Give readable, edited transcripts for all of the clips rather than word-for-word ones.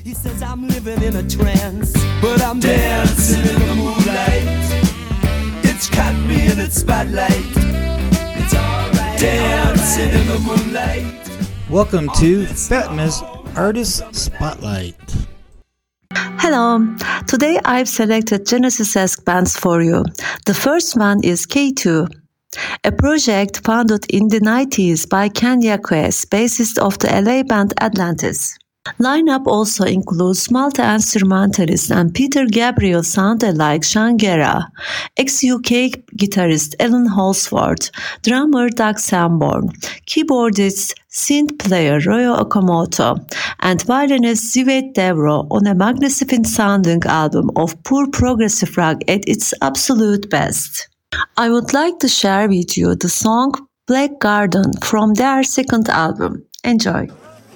He says I'm living in a trance, but I'm dancing in the moonlight. It's caught me in its spotlight. It's alright. Dancing in the moonlight. Welcome to Fatma's Artist Spotlight. Hello, today I've selected Genesis-esque bands for you. The first one is K2, a project founded in the 90s by Kanye West, bassist of the LA band Atlantis. Lineup also includes multi-instrumentalist and Peter Gabriel sound-alike Shangera, ex-UK guitarist Alan Holdsworth, drummer Doug Sanborn, keyboardist synth player Ryo Okamoto, and violinist Zivet Devro on a magnificent-sounding album of pure progressive rock at its absolute best. I would like to share with you the song Black Garden from their second album. Enjoy!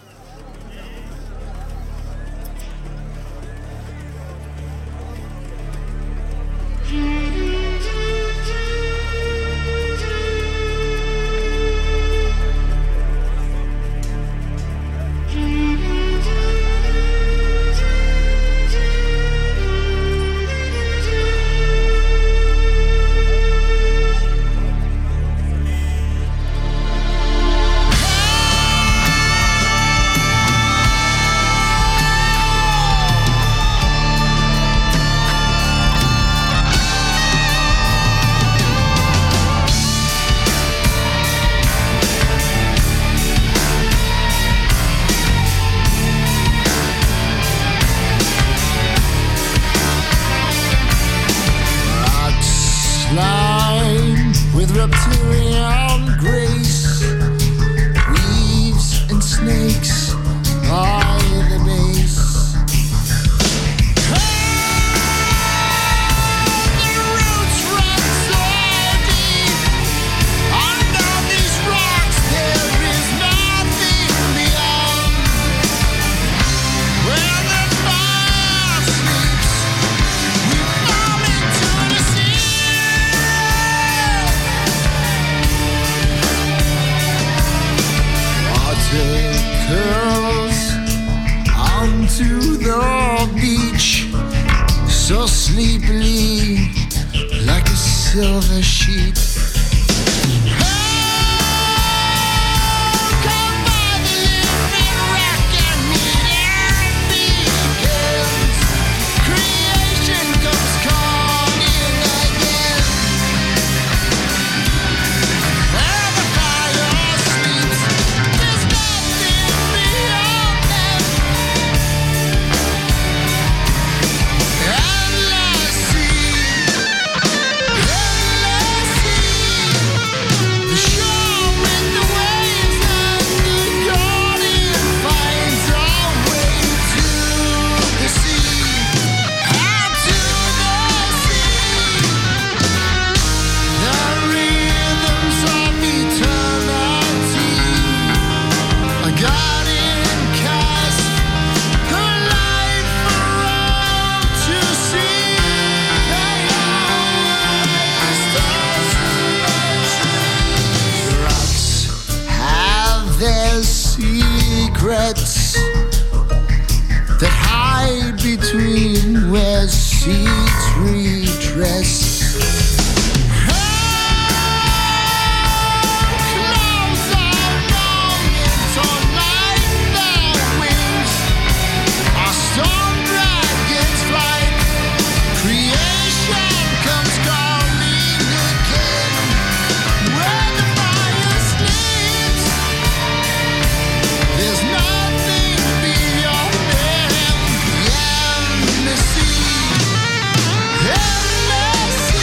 With reptilian grace, weaves and snakes by the base. The roots run so deep. Under these rocks there is nothing beyond. Where the fire sleeps, we fall into the sea. Curls onto the beach so sleepily, like a silver sheet. Come by the living wreck and meet begins. Creation comes calling again. Where the fire sleeps, there's nothing beyond them. Endless sea, the shore with the waves and the guardian finds our way to the sea, out to the sea. The rhythms of eternity, a guardian cast her life around to see. They are like stars in the rocks have their secrets that hide between where seeds redress. Clouds are longing torn like their wings. Our storm dragons flight. Creation comes calling again. Where the fire sleeps, there's nothing beyond them. The endless sea, endless sea.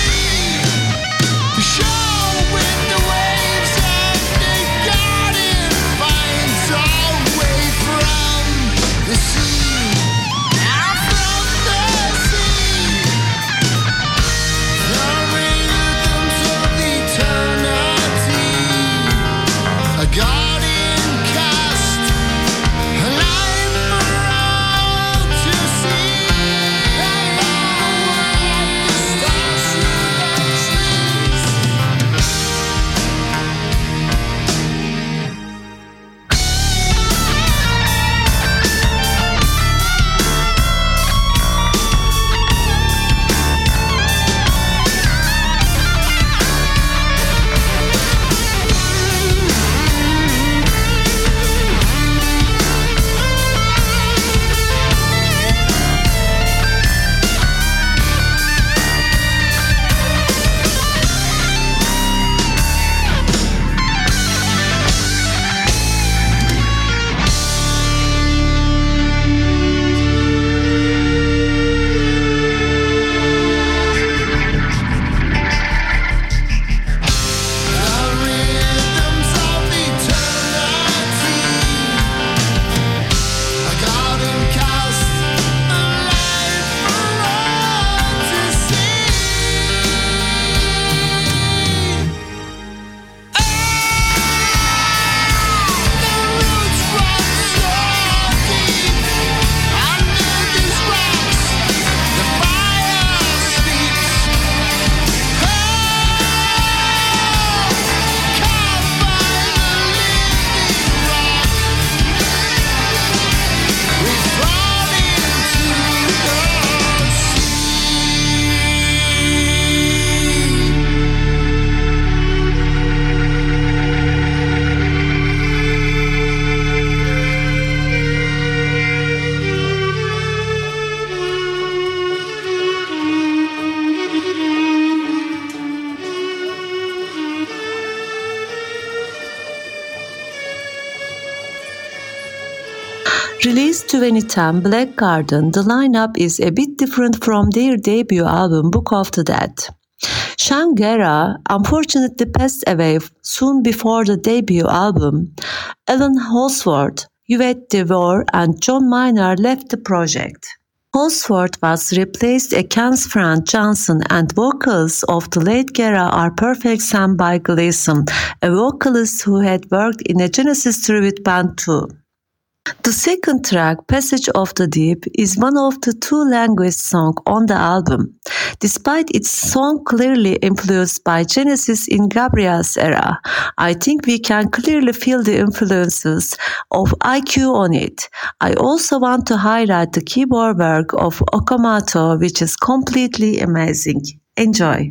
2010 Black Garden, the lineup is a bit different from their debut album Book of the Dead. Shangara unfortunately passed away soon before the debut album. Alan Holsworth, Yvette DeVore, and John Maynard left the project. Holsworth was replaced against Frank Johnson, and vocals of the late Guerra are perfect sang by Gleason, a vocalist who had worked in a Genesis tribute band too. The second track, Passage of the Deep, is one of the two language songs on the album. Despite its song clearly influenced by Genesis in Gabriel's era, I think we can clearly feel the influences of IQ on it. I also want to highlight the keyboard work of Okamoto, which is completely amazing. Enjoy!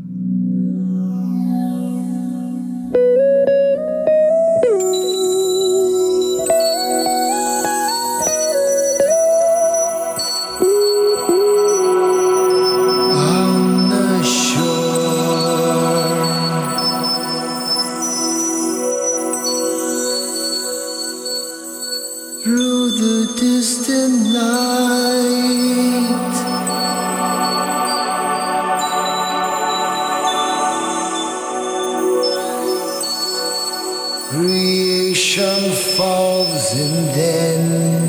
Through the distant night, creation falls and then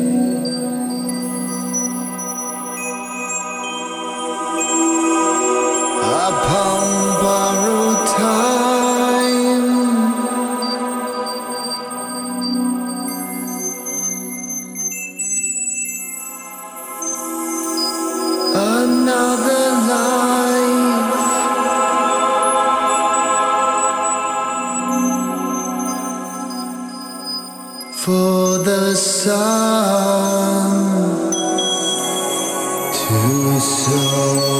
upon borrowed time, another life for the sun to sow.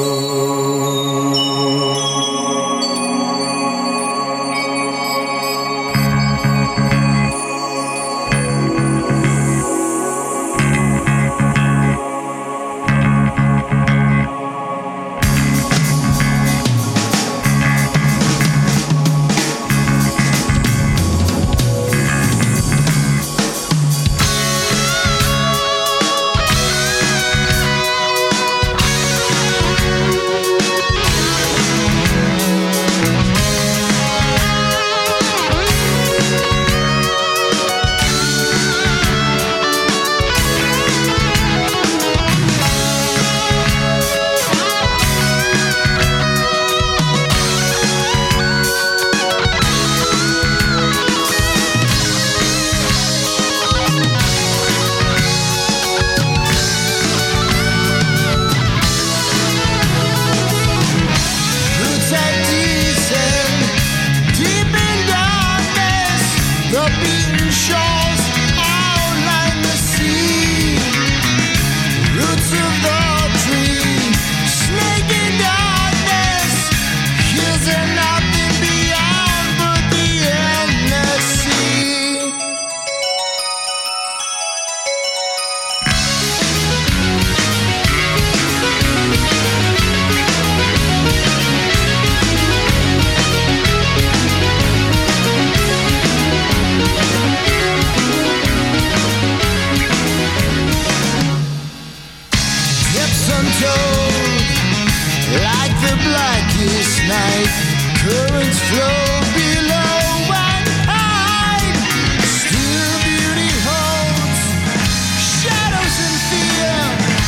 Like the blackest night, currents flow below and hide. Still beauty holds shadows and fear.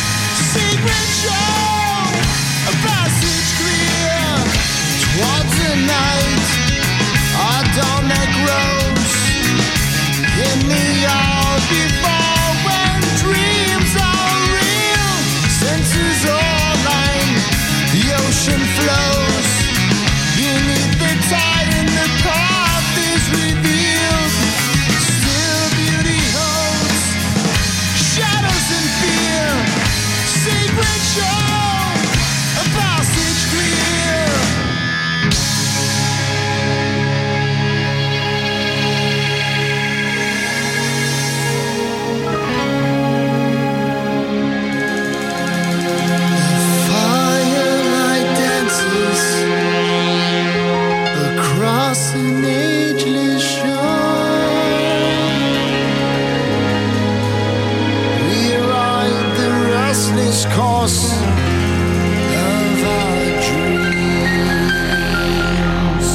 Secret show, a passage clear towards the night. Our dawn that grows in the yard before when dreams are real. Senses all line, the ocean flows beneath the tide and the path is revealed. Still beauty holds shadows and fear. Secret show, a passage clear. Firelight dances across an ageless shore. lost course of our dreams.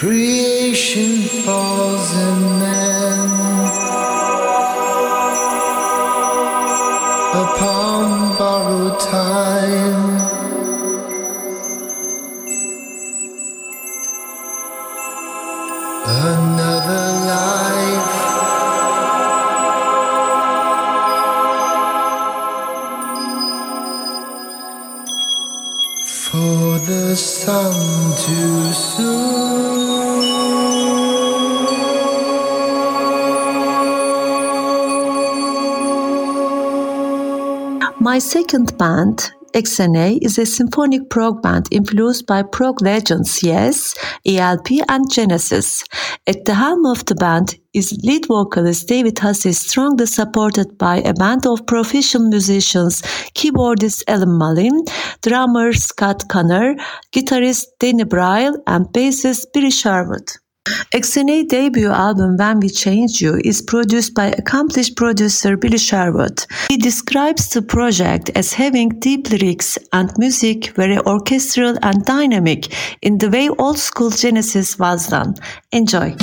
Creation falls in man upon borrowed time. Another life for the sun to soon. My second band, XNA, is a symphonic prog band influenced by prog legends Yes, ELP, and Genesis. At the helm of the band is lead vocalist David Hussey, strongly supported by a band of professional musicians, keyboardist Alan Mullin, drummer Scott Connor, guitarist Danny Bryle, and bassist Billy Sherwood. XNA debut album When We Change You is produced by accomplished producer Billy Sherwood. He describes the project as having deep lyrics and music very orchestral and dynamic in the way old school Genesis was done. Enjoy!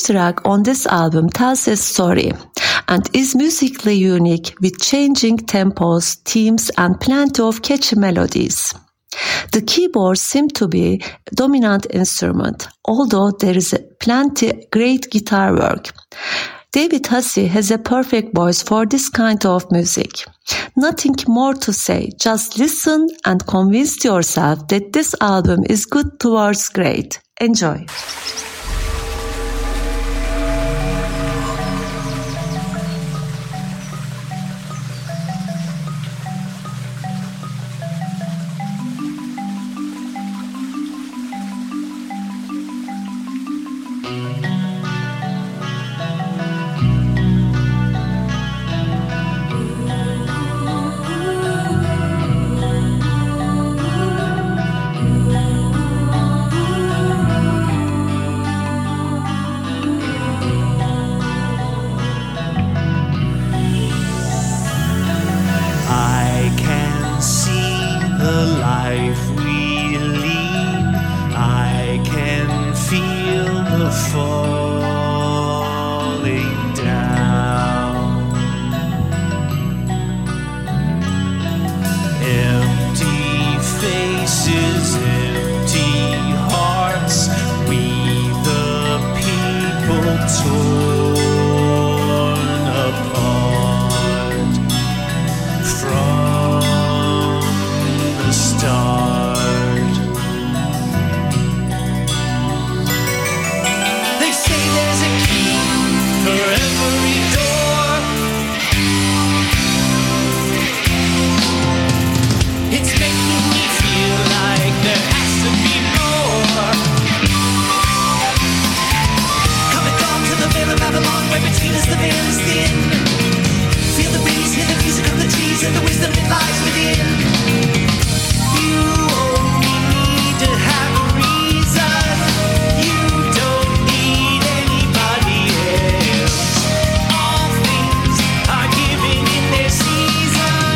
track on this album tells a story and is musically unique with changing tempos, themes, and plenty of catchy melodies. The keyboards seem to be a dominant instrument, although there is plenty great guitar work. David Hussey has a perfect voice for this kind of music. Nothing more to say, just listen and convince yourself that this album is good towards great. Enjoy. I can see the life we lead. I can feel the falling down. Empty faces, empty hearts. We the people torn apart from the start. They say there's a key for every door. It's making me feel like there has to be more. Coming down to the middle of Babylon, where between us the veil is thin. Feel the breeze, hear the music of the trees, and the wisdom that lies within. You only need to have a reason. You don't need anybody else. All things are giving in their season.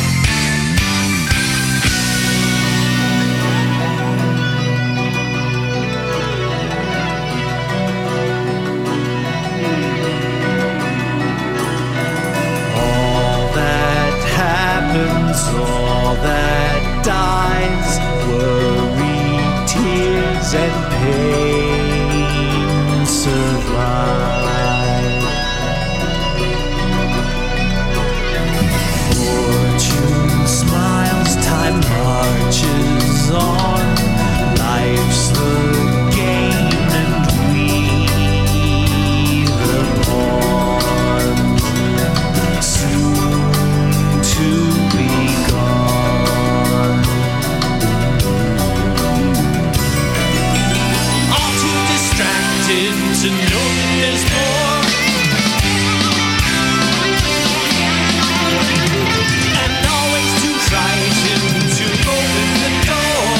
All that happens, all that dies, worry, tears, and pain survive. Fortune smiles, time marches on. Life's the game, and we the pawn. Soon to be gone. All too distracted to know that there's more. And always too frightened to open the door.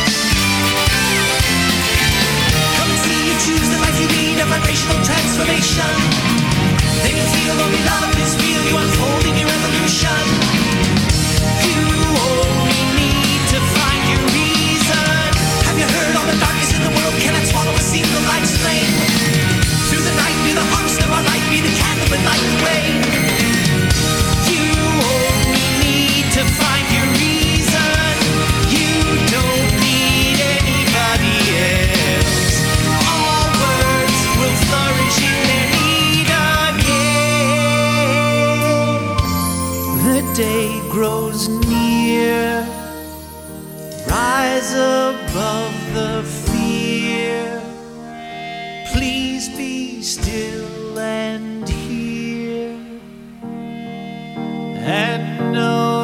Come and see you choose the life you lead, a vibrational transformation. Then you feel only love is real, you unfolding your evolution. You only need to find your reason. Have you heard all the darkness in the world cannot swallow a single life's flame? Through the night, be the harvest of our light, be the candle and light the way. You only need to find your reason. You don't need anybody else. All words will flourish in their need again. The day grows near. Rise above the fear. Please be still and hear and know.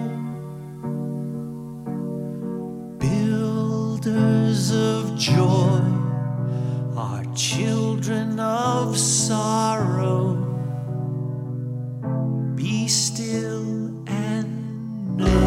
Builders of joy are children of sorrow. Be still and know.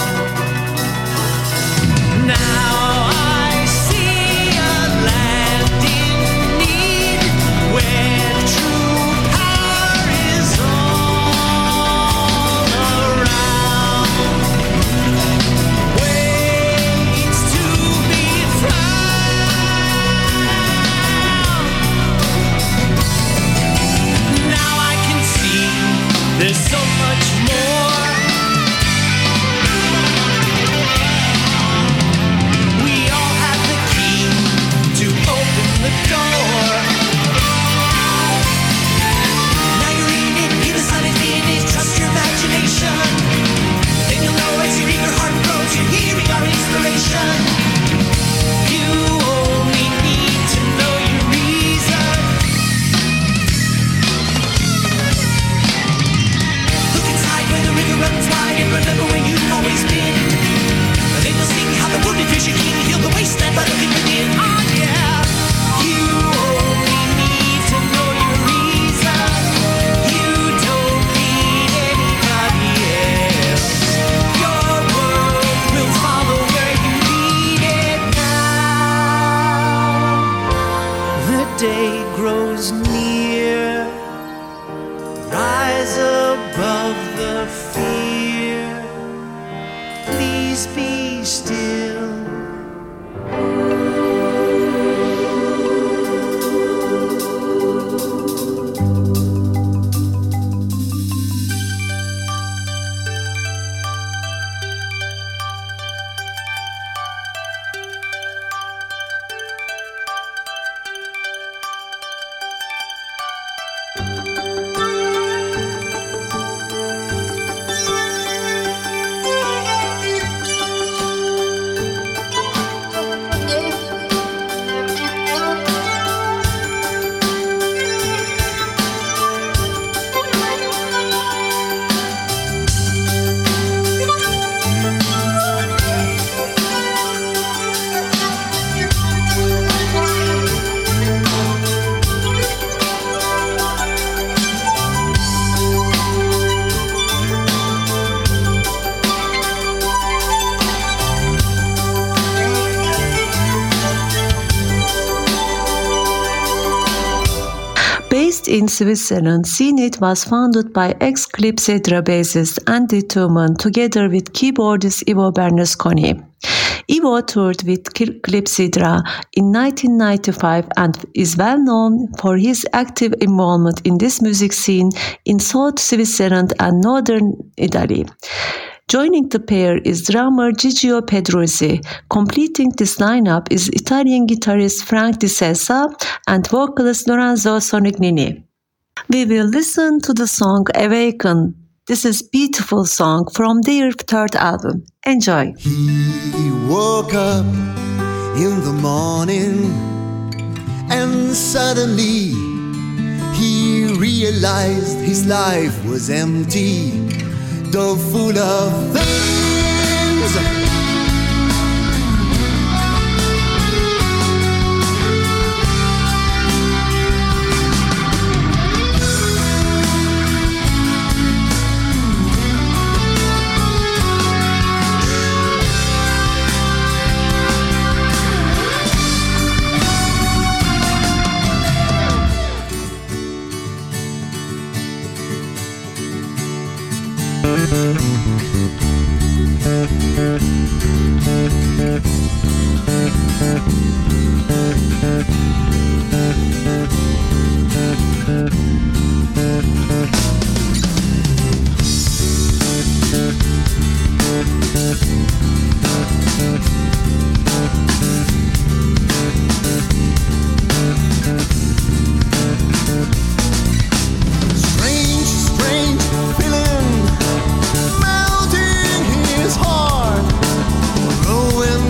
Now I see a land Peace be still. Based in Switzerland, CNIT was founded by ex-Clepsydra bassist Andy Tooman together with keyboardist Ivo Bernasconi. Ivo toured with Clepsydra in 1995 and is well known for his active involvement in this music scene in South Switzerland and northern Italy. Joining the pair is drummer Gigio Pedruzzi. Completing this lineup is Italian guitarist Frank Di Sessa and vocalist Lorenzo Sonignini. We will listen to the song Awaken. This is a beautiful song from their third album. Enjoy. He woke up in the morning and suddenly he realized his life was empty, though full of things. Strange feeling melting his heart, growing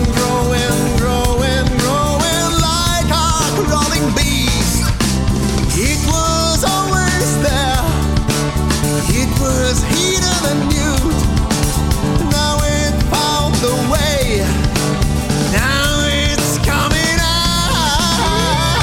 like a crawling beast. It was always there, it was hidden and mute. Now it found the way, now it's coming out.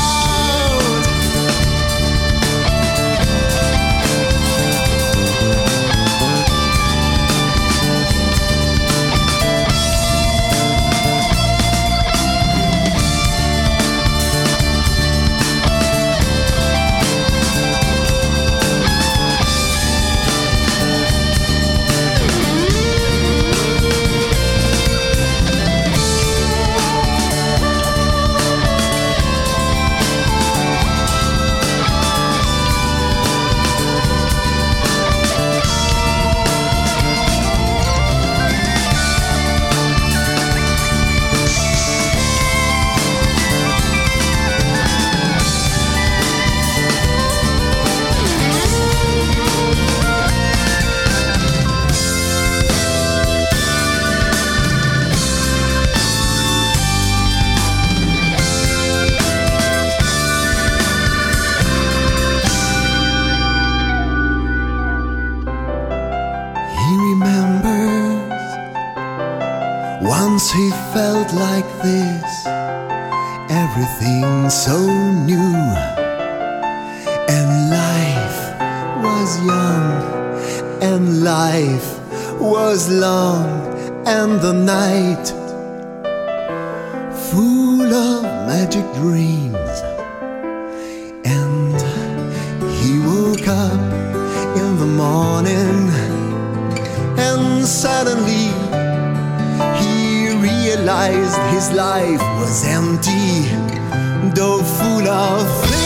He remembers once he felt like this, everything so new, and life was young, and life was long, and the night full of magic dreams. And he woke up in the morning, and suddenly realized his life was empty, though full of things.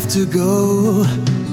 have to go.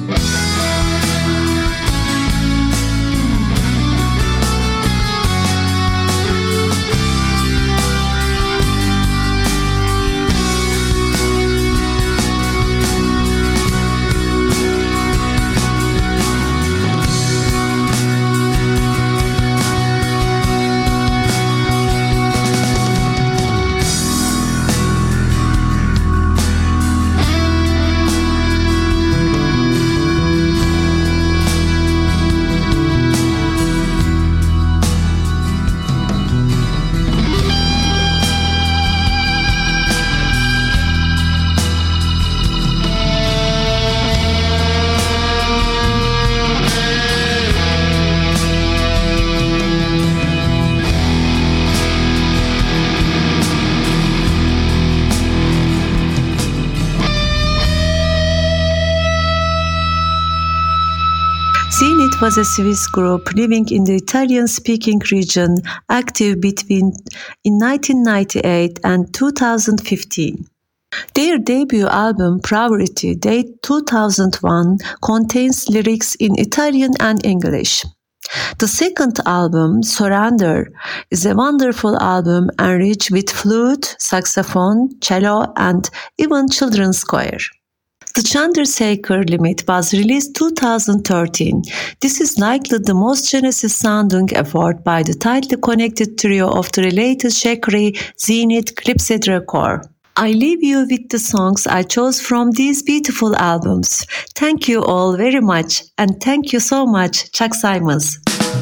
Zenit was a Swiss group living in the Italian-speaking region, active between in 1998 and 2015. Their debut album, Poverty, date 2001, contains lyrics in Italian and English. The second album, Surrender, is a wonderful album enriched with flute, saxophone, cello, and even children's choir. The Chandrasekhar Limit was released 2013. This is likely the most Genesis sounding effort by the tightly connected trio of the related Shekri, Zenit, Clypsidra core. I leave you with the songs I chose from these beautiful albums. Thank you all very much, and thank you so much, Chuck Simons.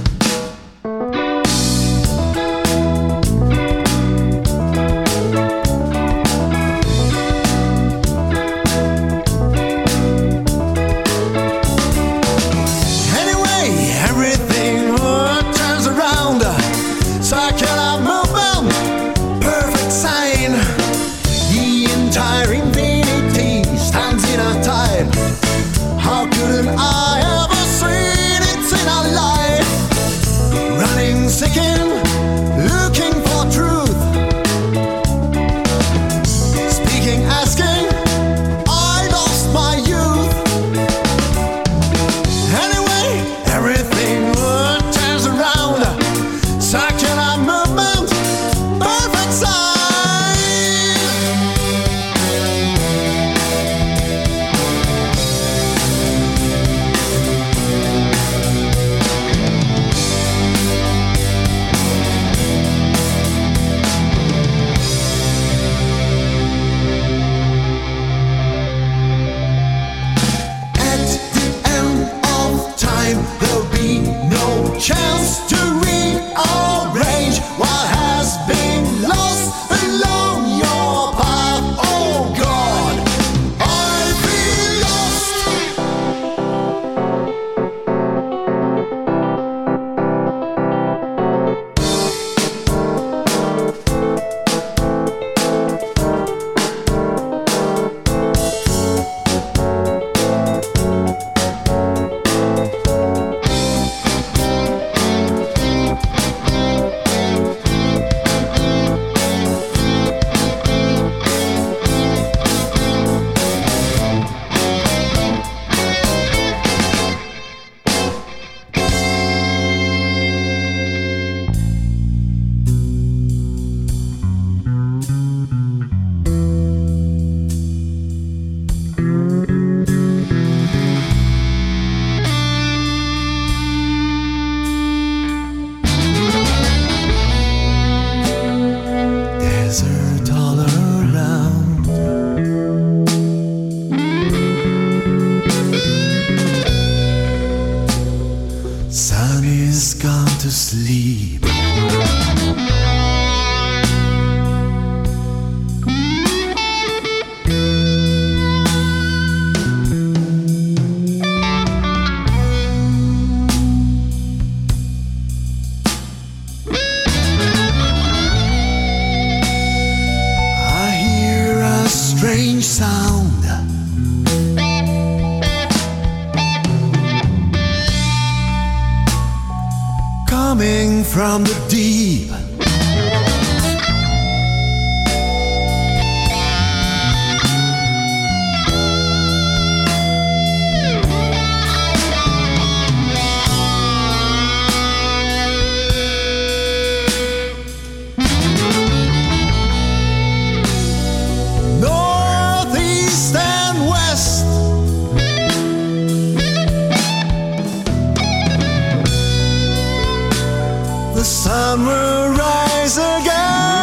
From the deep, the sun will rise again.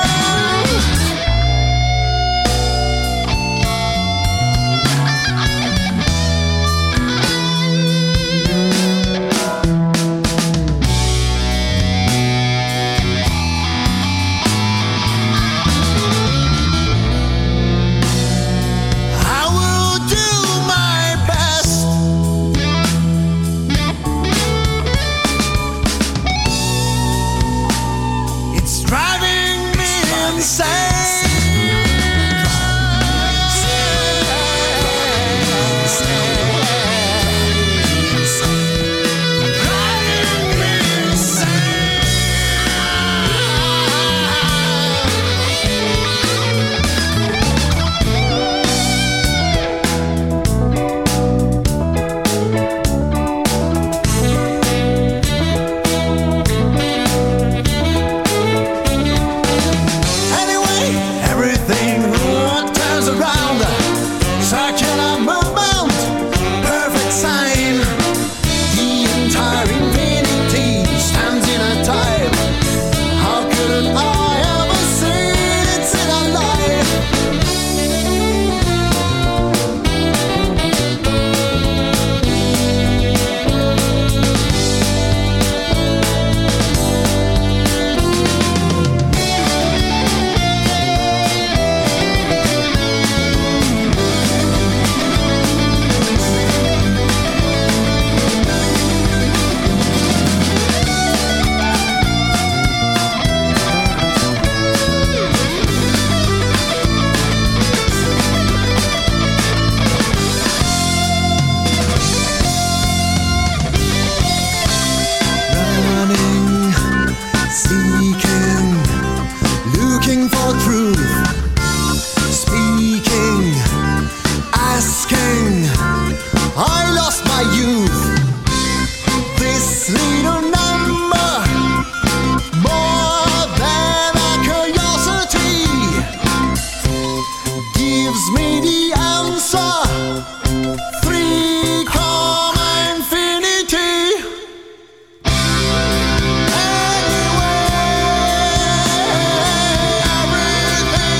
Everything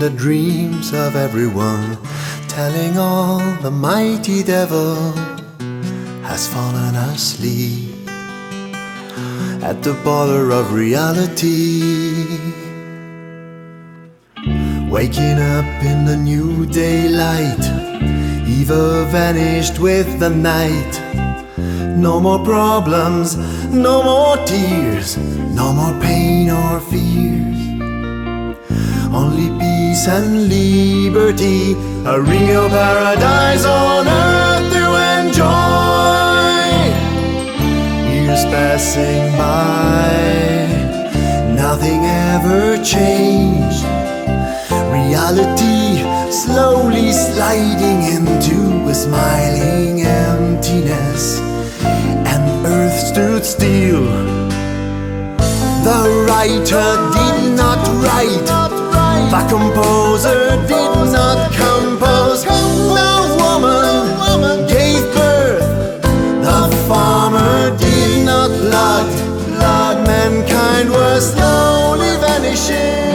the dreams of everyone, telling all the mighty devil has fallen asleep at the border of reality. Waking up in the new daylight, evil vanished with the night. No more problems, no more tears, no more pain or fears. Only peace and liberty, a real paradise on earth to enjoy. Years passing by, nothing ever changed. Reality slowly sliding into a smiling emptiness, and earth stood still. The writer did not write, the composer did not compose. The woman gave birth, the farmer did not blood. Mankind was slowly vanishing.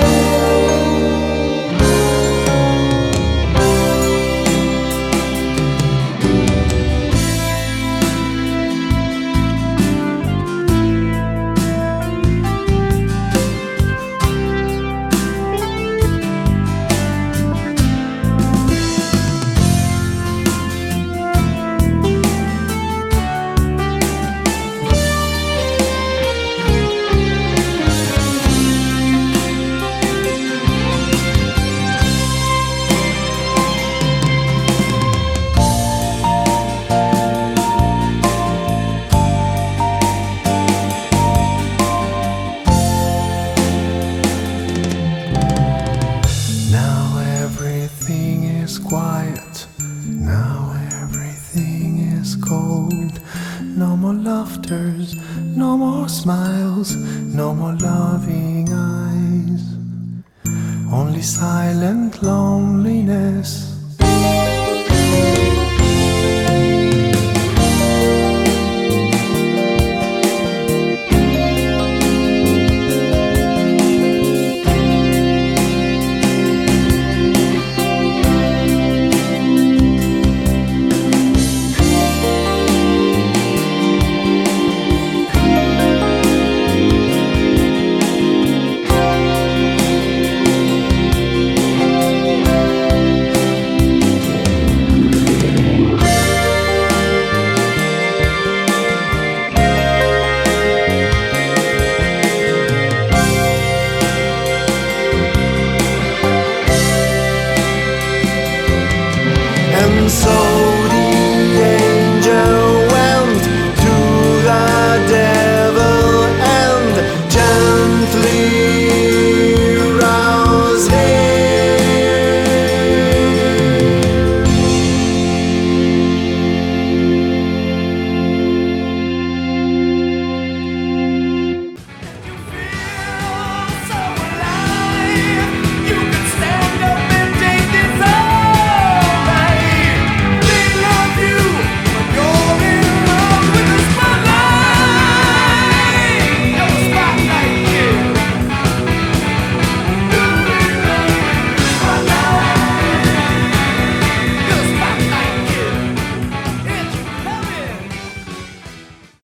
Quiet, now everything is cold. No more laughters, no more smiles, no more loving eyes. Only silent loneliness. And so the angel went to the devil and gently roused So alive,